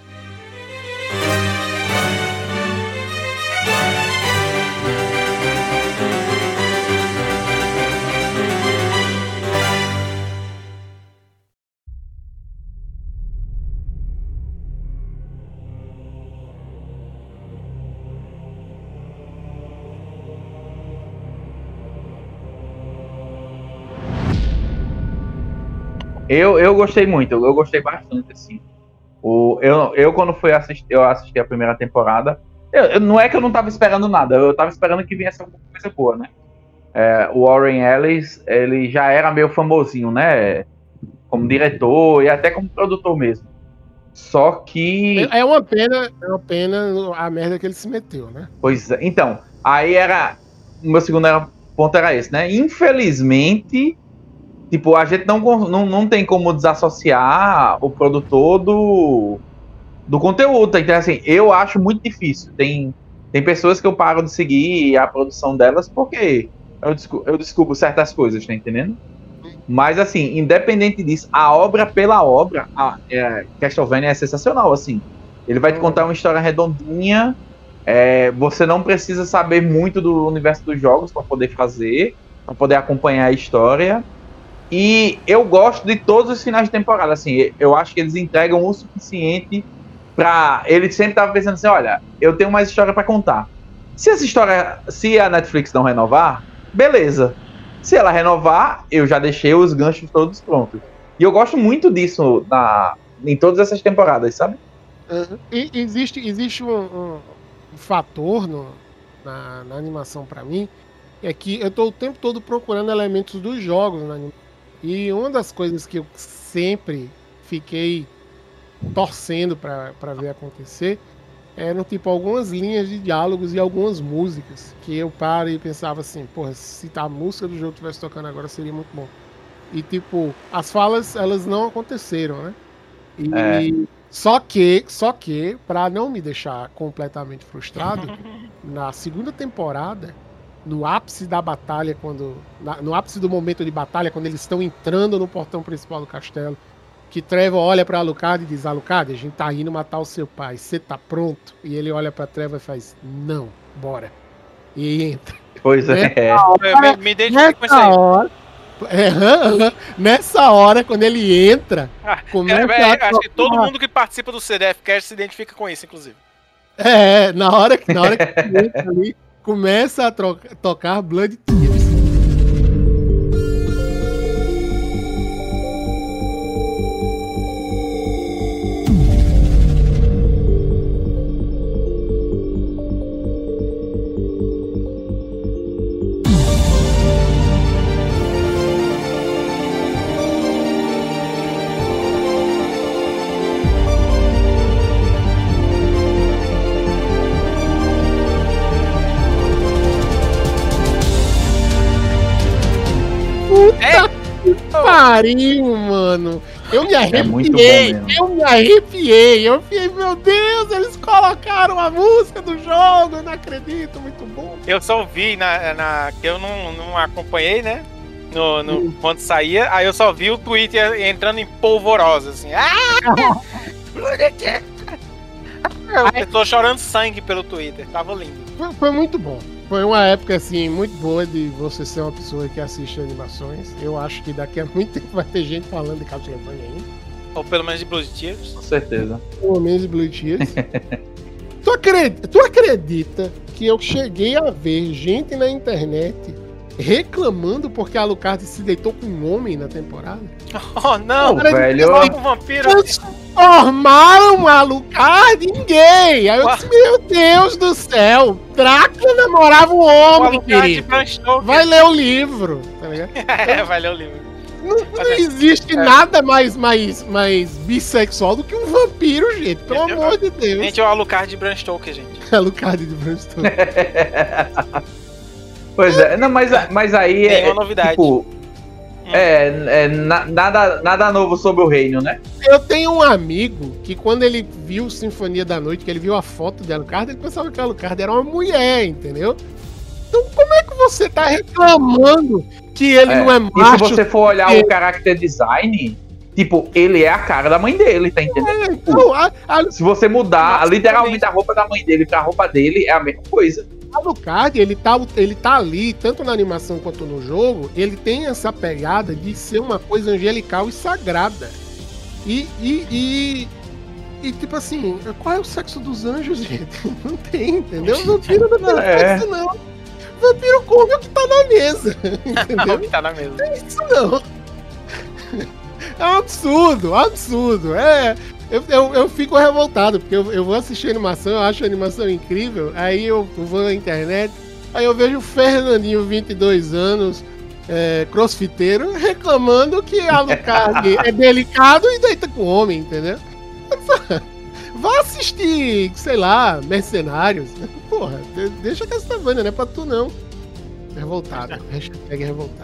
Eu, eu gostei muito, eu gostei bastante, assim. O, eu, eu, quando fui assistir, eu assisti a primeira temporada, eu, eu, não é que eu não tava esperando nada, eu tava esperando que viesse alguma coisa boa, né? É, o Warren Ellis, ele já era meio famosinho, né? Como diretor e até como produtor mesmo. Só que... É uma pena, é uma pena a merda que ele se meteu, né? Pois é, então, aí era... O meu segundo era, ponto era esse, né? Infelizmente... Tipo, a gente não, não, não tem como desassociar o produtor do, do conteúdo. Então, assim, eu acho muito difícil. Tem, tem pessoas que eu paro de seguir a produção delas porque eu descubro, eu descubro certas coisas, tá entendendo? Mas, assim, independente disso, a obra pela obra, a é, Castlevania é sensacional, assim. Ele vai te contar uma história redondinha. É, você não precisa saber muito do universo dos jogos para poder fazer, para poder acompanhar a história. E eu gosto de todos os finais de temporada, assim, eu acho que eles entregam o suficiente pra... Ele sempre tava pensando assim, olha, eu tenho mais história pra contar. Se essa história, se a Netflix não renovar, beleza. Se ela renovar, eu já deixei os ganchos todos prontos. E eu gosto muito disso na, em todas essas temporadas, sabe? Uhum. E existe, existe um, um, um fator no, na, na animação pra mim, é que eu tô o tempo todo procurando elementos dos jogos na animação. E uma das coisas que eu sempre fiquei torcendo pra, pra ver acontecer eram, tipo, algumas linhas de diálogos e algumas músicas que eu paro e pensava assim, porra, se a música do jogo estivesse tocando agora seria muito bom. E, tipo, as falas, elas não aconteceram, né? E É. só que, só que, pra não me deixar completamente frustrado, na segunda temporada, no ápice da batalha, quando na- no ápice do momento de batalha, quando eles estão entrando no portão principal do castelo, que Trevor olha pra Alucard e diz, Alucard, a gente tá indo matar o seu pai, você tá pronto? E ele olha pra Trevor e faz, não, bora. E entra. Pois é. Eu me, me identifico com isso Nessa aí. hora, é, aham, aham. Nessa hora, quando ele entra, Ah, começa é, é, a acho que todo tocar- mundo que participa do C D F Cast se identifica com isso, inclusive. É, na hora que, na hora que ele entra ali, começa a troca- tocar Blood Tears. É, Que pariu, mano. Eu me É muito bom arrepiei, mesmo. eu me arrepiei. Eu fiquei, meu Deus, eles colocaram a música do jogo, eu não acredito, muito bom. eu só vi na, na que eu não, não acompanhei, né? No, no- quando saía, aí eu só vi o Twitter entrando em polvorosa, assim. Ah! Eu tô chorando sangue pelo Twitter, tava lindo. Foi, foi muito bom. Foi uma época, assim, muito boa de você ser uma pessoa que assiste animações. Eu acho que daqui a muito tempo vai ter gente falando de Castlevania ainda. Ou pelo menos de Blood Tears. Com certeza. Pelo menos de Blue Tears. tu, acredita, tu acredita que eu cheguei a ver gente na internet reclamando porque a Alucard se deitou com um homem na temporada? Oh, não! Pô, velho, Só eu- com vampiro. Transformaram a Alucard em gay! Aí eu disse, meu Deus do céu! Drácula namorava um O homem, Alucard de querido! Bram Stoker. Vai ler o livro, tá ligado? É, vai ler o livro. Não, não existe nada mais, mais, mais bissexual do que um vampiro, gente. Pelo Eu- amor de Deus. Gente, é o Alucard de Bram Stoker, gente. Alucard de Bram Stoker. Pois é, não, mas, mas aí Tem é, uma novidade. tipo, é, é na- nada, nada novo sobre o reino, né? Eu tenho um amigo que quando ele viu Sinfonia da Noite, que ele viu a foto de Alucard, ele pensava que a Alucard era uma mulher, entendeu? Então como é que você tá reclamando que ele não é E se macho? você for olhar É. o character design, tipo, ele é a cara da mãe dele, tá entendendo? Então, a, a, Se você mudar Nossa, literalmente a roupa da mãe dele pra roupa dele, é a mesma coisa. Alucard, ele tá, ele tá ali, tanto na animação quanto no jogo, ele tem essa pegada de ser uma coisa angelical e sagrada. E, e, e, e, tipo assim, qual é o sexo dos anjos, gente? Não tem, entendeu? Vampiro não tem É. sexo, não. Vampiro come o que tá na mesa, entendeu? O que tá na mesa. Isso não. É um absurdo, um absurdo. É, eu, eu, eu fico revoltado, porque eu, eu vou assistir a animação, eu acho a animação incrível, aí eu vou na internet, aí eu vejo o Fernandinho, vinte e dois anos, é, crossfiteiro, reclamando que a Alucard é delicado e deita com homem, entendeu? Vá assistir, sei lá, Mercenários. Porra, de- deixa Castlevania, não é pra tu não. Revoltado, hashtag revoltado.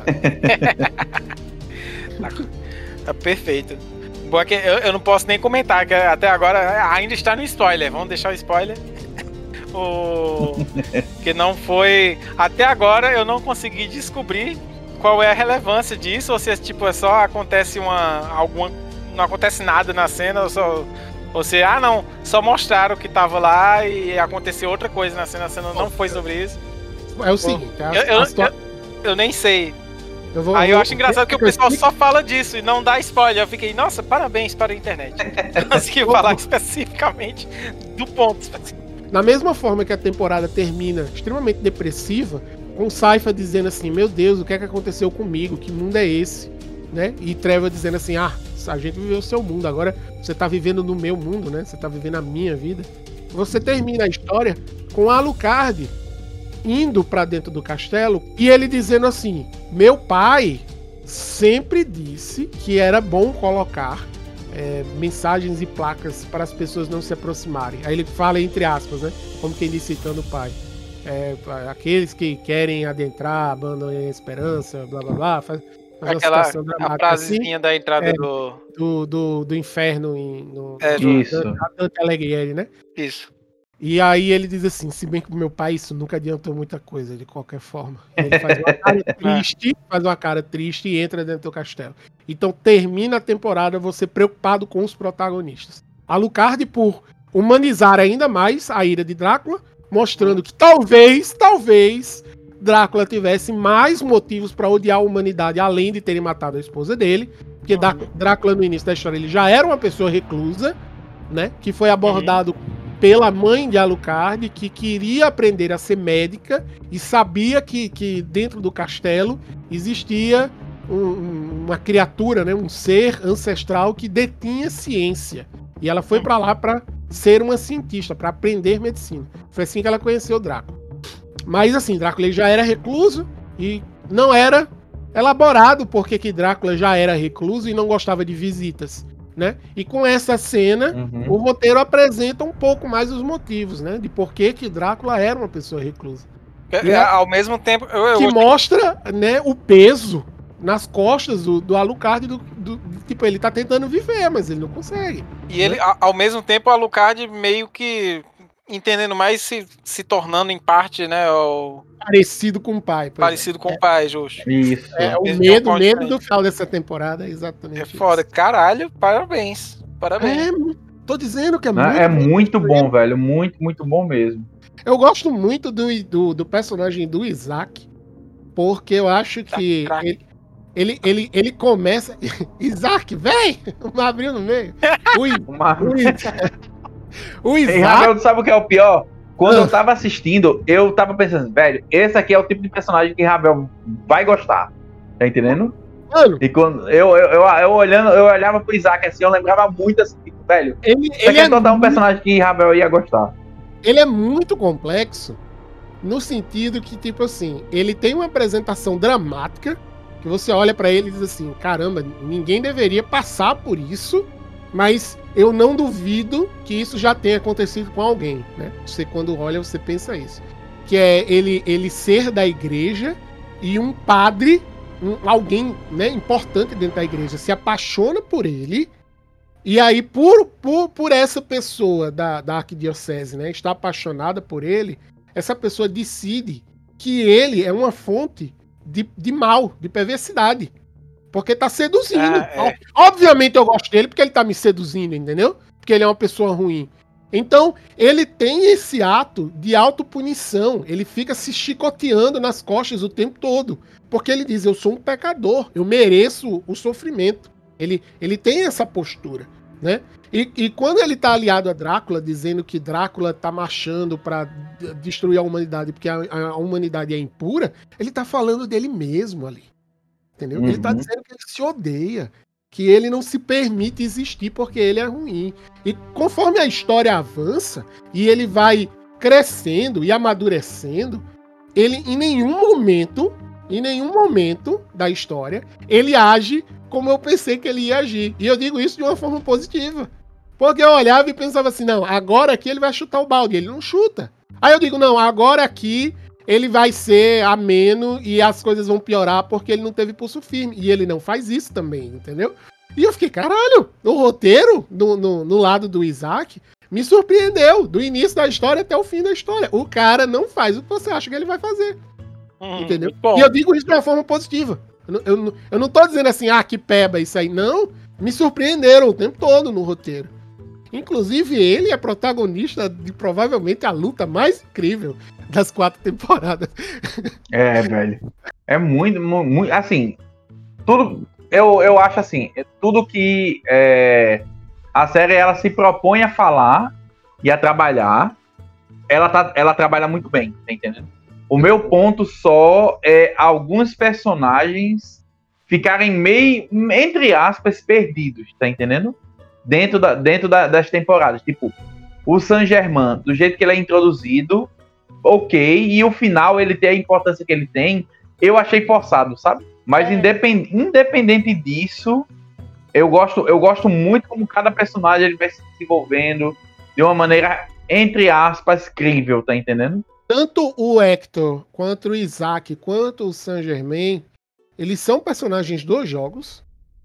Tá perfeito. Boa que eu, eu não posso nem comentar, que até agora ainda está no spoiler. Vamos deixar o spoiler. O... que não foi. Até agora eu não consegui descobrir qual é a relevância disso, ou se tipo, é só acontece uma. alguma. Não acontece nada na cena, ou só. Ou se, ah não, só mostraram que tava lá e aconteceu outra coisa na cena, a cena não foi sobre isso. É o seguinte, a, Eu, eu, a situa- eu, eu nem sei. eu vou- Aí eu vou- acho engraçado que o pessoal só fala disso e não dá spoiler. Eu fiquei, nossa, parabéns para a internet. Consegui falar especificamente do ponto específico. Na mesma forma que a temporada termina extremamente depressiva, com Saifa dizendo assim, meu Deus, o que é que aconteceu comigo? Que mundo é esse? Né? E Trevor dizendo assim, ah, a gente viveu o seu mundo, agora você tá vivendo no meu mundo, né? Você tá vivendo a minha vida. Você termina a história com a Alucard indo pra dentro do castelo e ele dizendo assim: meu pai sempre disse que era bom colocar é, mensagens e placas para as pessoas não se aproximarem. Aí ele fala entre aspas, né? Como quem diz citando o pai. É, aqueles que querem adentrar, abandonem a esperança, blá blá blá. Faz, faz aquela a frasezinha assim, da entrada é, do... Do, do do inferno em, no, é, no, isso. Dante Alighieri, né? Isso. E aí ele diz assim, se bem que pro meu pai isso nunca adiantou muita coisa, de qualquer forma. Ele faz uma cara triste, faz uma cara triste e entra dentro do castelo. Então termina a temporada você preocupado com os protagonistas. Alucard por humanizar ainda mais a ira de Drácula, mostrando que talvez, talvez, Drácula tivesse mais motivos para odiar a humanidade, além de terem matado a esposa dele. Porque uhum. Drácula, no início da história, ele já era uma pessoa reclusa, né? Que foi abordado uhum. pela mãe de Alucard, que queria aprender a ser médica e sabia que, que dentro do castelo existia um, uma criatura, né? Um ser ancestral que detinha ciência. E ela foi para lá para ser uma cientista, para aprender medicina. Foi assim que ela conheceu Drácula. Mas assim, Drácula já era recluso e não era elaborado porque que Drácula já era recluso e não gostava de visitas, né? E com essa cena, uhum. o roteiro apresenta um pouco mais os motivos, né? De por que que Drácula era uma pessoa reclusa. É, é, ao mesmo tempo... Eu, eu... Que mostra, né, o peso nas costas do, do Alucard, do, do, tipo, ele tá tentando viver, mas ele não consegue. E né? ele, ao mesmo tempo, o Alucard meio que entendendo mais, se, se tornando em parte, né, o... parecido com o pai. Parecido é. com o pai, justo. Isso. É, o medo, o medo do final dessa temporada é exatamente É foda. Isso. Caralho, parabéns. Parabéns. É, tô dizendo que é Não, muito É muito bom, bom, velho. Muito, muito bom mesmo. Eu gosto muito do, do, do personagem do Isaac, porque eu acho que tá, ele, ele, ele, ele começa... Isaac, vem! Uma abriu no meio. O, Uma... o, o Isaac... Ei, Ravel, sabe o que é o pior? Quando ah. eu tava assistindo, eu tava pensando, velho, esse aqui é o tipo de personagem que Ravel vai gostar. Tá entendendo? Mano, e quando eu, eu, eu, eu olhando, eu olhava pro Isaac assim, eu lembrava muito assim, velho. Ele, isso aqui ele é total um personagem que Ravel ia gostar. Ele é muito complexo no sentido que, tipo assim, ele tem uma apresentação dramática que você olha pra ele e diz assim, caramba, ninguém deveria passar por isso, mas eu não duvido que isso já tenha acontecido com alguém, né? Você, quando olha, você pensa isso. Que é ele, ele ser da igreja e um padre, um, alguém, né, importante dentro da igreja, se apaixona por ele. E aí, por, por, por essa pessoa da, da arquidiocese, né, estar apaixonada por ele, essa pessoa decide que ele é uma fonte de, de mal, de perversidade. Porque tá seduzindo. Ah, é. Obviamente eu gosto dele porque ele tá me seduzindo, entendeu? Porque ele é uma pessoa ruim. Então, ele tem esse ato de autopunição. Ele fica se chicoteando nas costas o tempo todo. Porque ele diz, eu sou um pecador, eu mereço o sofrimento. Ele, ele tem essa postura, né? E, e quando ele tá aliado a Drácula, dizendo que Drácula tá marchando pra destruir a humanidade porque a, a humanidade é impura, ele tá falando dele mesmo ali. Entendeu? Uhum. Ele tá dizendo que ele se odeia, que ele não se permite existir porque ele é ruim. E conforme a história avança e ele vai crescendo e amadurecendo, ele em nenhum momento, em nenhum momento da história, ele age como eu pensei que ele ia agir. E eu digo isso de uma forma positiva. Porque eu olhava e pensava assim, não, agora aqui ele vai chutar o balde. Ele não chuta. Aí eu digo, não, agora aqui ele vai ser ameno e as coisas vão piorar porque ele não teve pulso firme. E ele não faz isso também, entendeu? E eu fiquei, caralho, o roteiro, no, no, no lado do Isaac, me surpreendeu. Do início da história até o fim da história. O cara não faz o que você acha que ele vai fazer. Hum, entendeu? E eu digo isso de uma forma positiva. Eu, eu, eu não tô dizendo assim, ah, que peba isso aí. Não, me surpreenderam o tempo todo no roteiro. Inclusive, ele é protagonista de provavelmente a luta mais incrível das quatro temporadas. É, velho. É muito, muito, assim, tudo, eu, eu acho assim, é tudo que é, a série, ela se propõe a falar e a trabalhar, ela, tá, ela trabalha muito bem, tá entendendo? O meu ponto só é alguns personagens ficarem meio, entre aspas, perdidos, tá entendendo? Dentro, da, dentro da, das temporadas. Tipo, o Saint-Germain, do jeito que ele é introduzido, ok, e o final, ele tem a importância que ele tem, eu achei forçado, sabe? Mas é. independ, independente disso, eu gosto, eu gosto muito como cada personagem ele vai se desenvolvendo de uma maneira, entre aspas, crível, tá entendendo? Tanto o Hector, quanto o Isaac, quanto o Saint-Germain, eles são personagens dos jogos,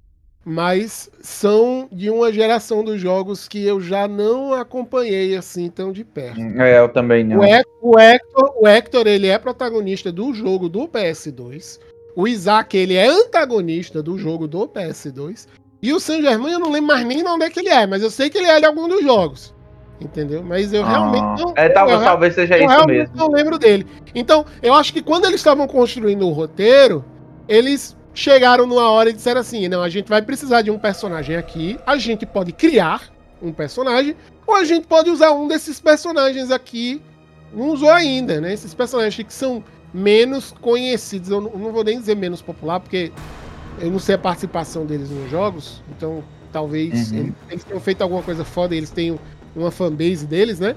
mas são de uma geração dos jogos que eu já não acompanhei assim tão de perto. É, eu também não. O Hector, o Hector, o Hector ele é protagonista do jogo do P S dois. O Isaac, ele é antagonista do jogo do P S dois. E o Saint-Germain, eu não lembro mais nem onde é que ele é, mas eu sei que ele é de algum dos jogos. Entendeu? Mas eu ah, realmente não... É, talvez, eu, talvez seja eu isso mesmo. Eu não lembro dele. Então, eu acho que quando eles estavam construindo o roteiro, eles chegaram numa hora e disseram assim, não, a gente vai precisar de um personagem aqui, a gente pode criar um personagem, ou a gente pode usar um desses personagens aqui, não usou ainda, né? Esses personagens que são menos conhecidos, eu não, eu não vou nem dizer menos popular, porque eu não sei a participação deles nos jogos, então talvez uhum. eles, eles tenham feito alguma coisa foda e eles tenham uma fanbase deles, né?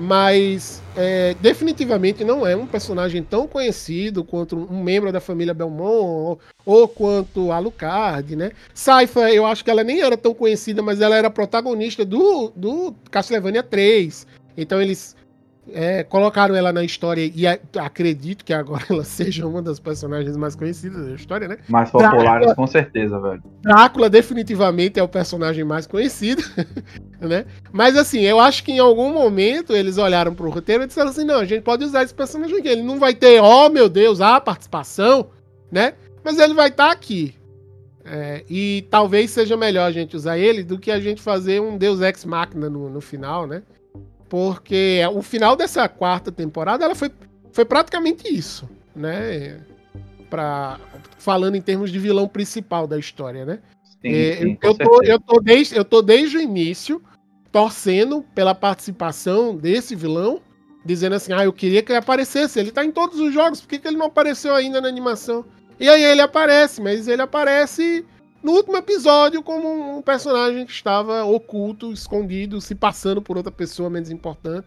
Mas é, definitivamente não é um personagem tão conhecido quanto um membro da família Belmont ou, ou quanto Alucard, né? Sypha, eu acho que ela nem era tão conhecida, mas ela era protagonista do, do Castlevania três. Então eles é, colocaram ela na história e a, acredito que agora ela seja uma das personagens mais conhecidas da história, né? Mais populares, Drácula, com certeza, velho. Drácula definitivamente é o personagem mais conhecido, né? Mas assim, eu acho que em algum momento eles olharam pro roteiro e disseram assim, não, a gente pode usar esse personagem aqui, ele não vai ter, oh meu Deus, a participação, né? Mas ele vai estar tá aqui. É, e talvez seja melhor a gente usar ele do que a gente fazer um Deus Ex Machina no, no final, né? Porque o final dessa quarta temporada ela foi, foi praticamente isso, né? Pra, falando em termos de vilão principal da história, né? Sim, é, sim, eu, tô, eu, tô desde, eu tô desde o início torcendo pela participação desse vilão, dizendo assim, ah, eu queria que ele aparecesse, ele tá em todos os jogos, por que, que ele não apareceu ainda na animação? E aí ele aparece, mas ele aparece no último episódio como um personagem que estava oculto, escondido, se passando por outra pessoa menos importante,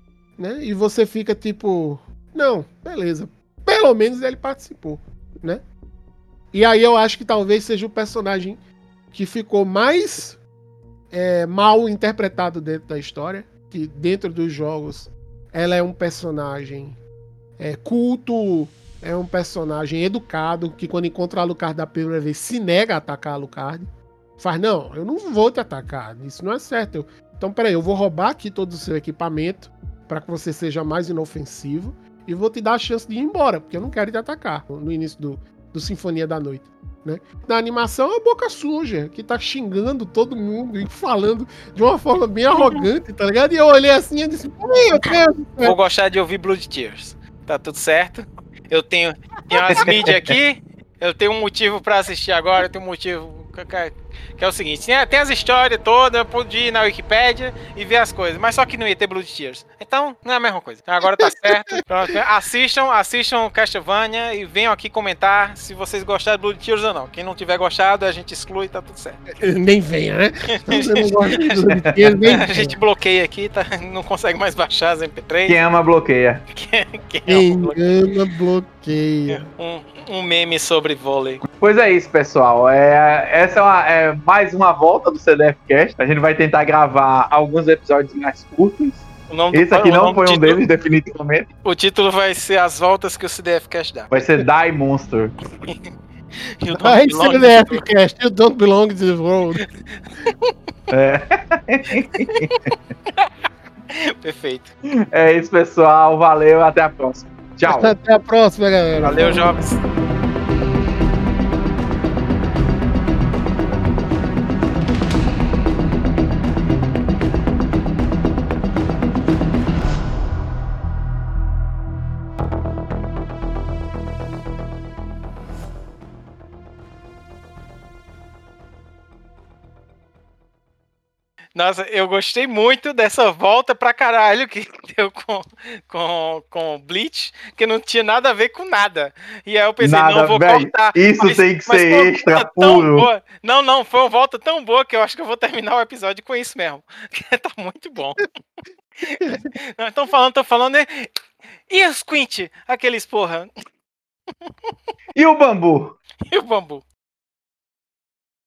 né? E você fica tipo, não, beleza, pelo menos ele participou, né? E aí eu acho que talvez seja o personagem que ficou mais é, mal interpretado dentro da história, que dentro dos jogos ela é um personagem é, culto, é um personagem educado, que quando encontra a Alucard da primeira vez se nega a atacar a Alucard. Faz, não, eu não vou te atacar, isso não é certo. Eu, então, peraí, eu vou roubar aqui todo o seu equipamento para que você seja mais inofensivo e vou te dar a chance de ir embora, porque eu não quero te atacar no início do, do Sinfonia da Noite, né? Na animação, é a Boca Suja, que tá xingando todo mundo e falando de uma forma bem arrogante, tá ligado? E eu olhei assim e disse, meu Deus! Vou gostar de ouvir Blood Tears. Tá tudo certo? Eu tenho, tenho as mídias aqui, eu tenho um motivo pra assistir agora, eu tenho um motivo que é o seguinte, tem, tem as histórias todas, eu pude ir na Wikipédia e ver as coisas, mas só que não ia ter Blood Tears. Então, não é a mesma coisa. Então, agora tá certo. Pronto, assistam, assistam Castlevania e venham aqui comentar se vocês gostaram de Blood Tears ou não. Quem não tiver gostado, a gente exclui e tá tudo certo. Nem venha, né? Você não gosta de Blood Tears, nem a gente bloqueia aqui, tá? Não consegue mais baixar as M P três. Quem ama, bloqueia. Quem, quem, quem ama, bloqueia. ama, bloqueia. Um, um meme sobre vôlei. Pois é isso, pessoal. É, essa é, uma, é mais uma volta do C D F Cast. A gente vai tentar gravar alguns episódios mais curtos. Esse aqui não foi um título, deles, definitivamente. O título vai ser As Voltas que o C D F Cast dá. Vai ser Die Monster. Vai ser C D F Cast, You Don't Belong to the World. É. Perfeito. É isso, pessoal. Valeu, até a próxima. Tchau. Até a próxima, galera. Valeu, jovens. Nossa, eu gostei muito dessa volta pra caralho que deu com, com, com Bleach, que não tinha nada a ver com nada. E aí eu pensei, nada, não, vou véio, cortar. Isso mas, tem que ser extra puro. Boa. Não, não, foi uma volta tão boa que eu acho que eu vou terminar o episódio com isso mesmo. Tá muito bom. Não, estão falando, estão falando, né? E os Quint? Aqueles porra. E o bambu? E o bambu?